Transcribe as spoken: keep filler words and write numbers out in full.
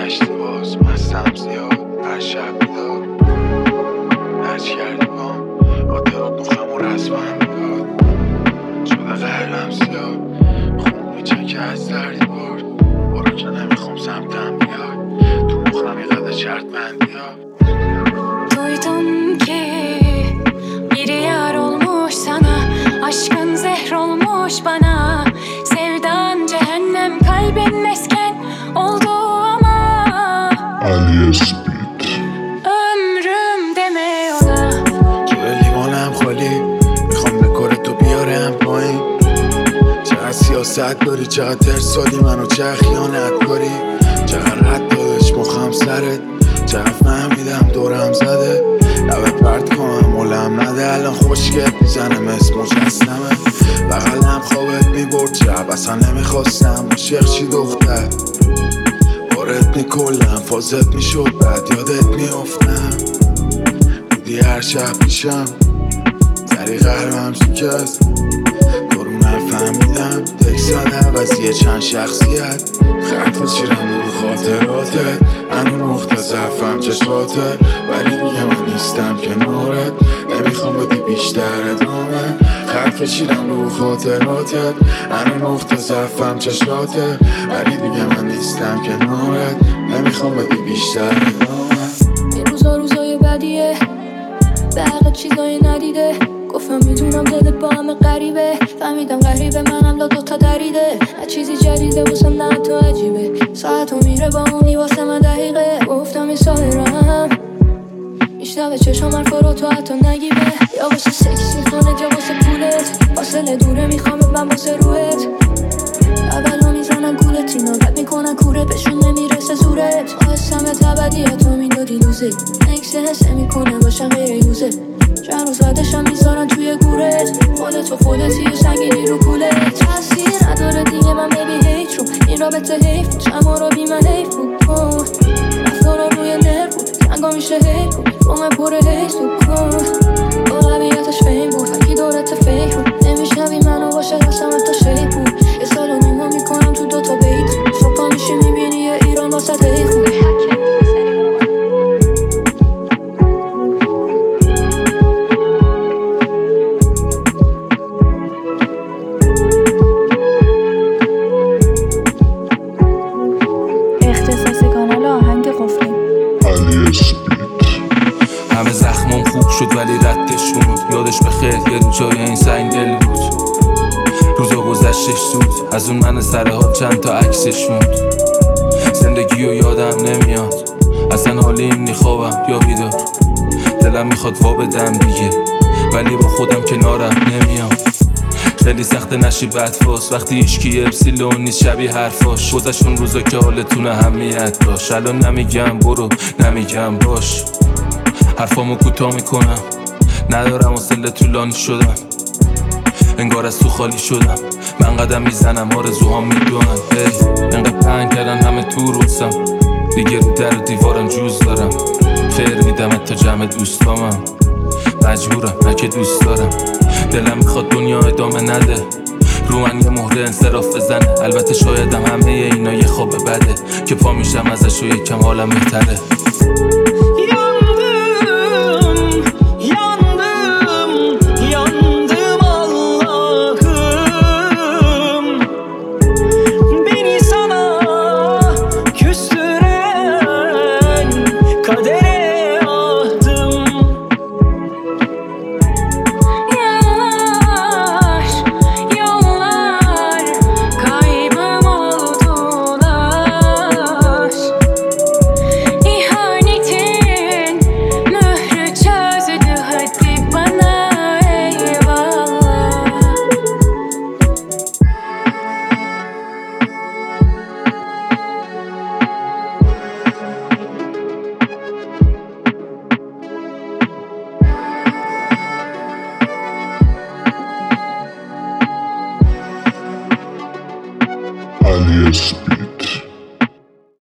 نشتی باز مستم زیاد هر شب بیدار هرچی کردی بام آدرات نخم و رسمم میداد شده قلبم زیاد خون میچکه از دردی برد برو که نمیخوام سمتم بیاد تو مخم یه قدر شرط بندی ها. Duydum ki biri yar olmuş sana, aşkın zehr olmuş bana. Sevdan cehennem, kalbin mesken oldu ama علی اسپید ömrüm deme ona. جلو لیوانم خالی میخوام به کار تو بیارم پایین. چقدر سیاست داری، چقدر ترسالی منو، چقدر خیانت کاری، چقدر رد دادش مخم سرت، چقدر فهمیدم دورم زده لبه پرد کنم مولم نده. الان خوشگت میزنم اسم مجسمه بغلم خوابت میبرد شب اصلا نمیخواستم عاشق چی دختر بارت میکلم فازت میشد بعد یادت میافتم بودی هر شب پیشم سری قلبم شکست برو نفهمیدم تکسان عوضیه چند شخصیت خط چیرم رو خاطراتت هنو مختصفم چشاتت ولی دیگه من نیستم کنارت نمیخوام بدی بیشتر ادامه خط کشیدم رو خاطراتت هنو مختصفم چشاتت ولی دیگه من نیستم کنارت نمیخوام بدی بیشتر ادامه. این روزا روزای بدیه به حق چیزای ندیده گفتم میدونم دلت با همه غریبه فهمیدم غریبه منم لا دوتا دریده هر چیزی جدیده واسم نه تو عجیبه ساعتو میره با اونی واسه من دقیقه گفتم این ساهرم میشنوه چشم حرفا رو تو حتی نگیبه یا واسه سکسی خانه یا واسه پولت فاصله دوره میخوام من واسه روحت اولا میزنن گولت اینا رد میکنن کوره بهشون نمیرسه زورت خواستمت ابدیت رو میدادی لوزه نکسه حسه میکنه باشم غیر یوزه چند روز بعدشم میذارن توی گورت خودت و خودتی و سنگینی رو کولت تاثیر نداره دیگه من بیبی هیت رو این رابطه حیف بود شما رو بی من حیف بود رفتارا روی نر بود سنگا میشه حیف بود رو من پر حیف بود با قبیلتش فیم بود فکی دورت فیک رو نمیشنوی منو باشه دستم تا شیپ بود یه سال و نیمو میکنم تو دوتا بیت صبح میشی میبینی یه ایران واسه حیف بود. علی اسپید همه زخمم خوب شد ولی ردش بود یادش بخیر یه رو جای این سنگ دل بود روزا گذشتش زود از اون من سر حال چند تا عکسش موند زندگی رو یادم نمیاد اصلا حالیم نی خوابم یا بیدار دلم میخواد وا بدم دیگه ولی با خودم کنارم نمیام خیلی سخته نشی بدفاس وقتی ایشکی اپسیلون نیست شبیه حرفاش گذشون روزا که حالتون اهمیت داشت الان نمیگم برو نمیگم باش حرفامو کوتاه میکنم ندارم حوصله طولانی شدم انگار از تو خالی شدم من قدم میزنم آرزوهام میدونن ای انقدر پنگ کردن همه تو روزم دیگه رو در و دیوارم جوز دارم خیر میدمت تا جمع دوستامم مجبورم نه که دوست دارم دلم میخواد دنیا ادامه نده رو من یه مهره انصراف بزنه البته شایدم همه اینا یه خواب بده که پا میشم ازش و یکم حالم بهتره. علی اسپید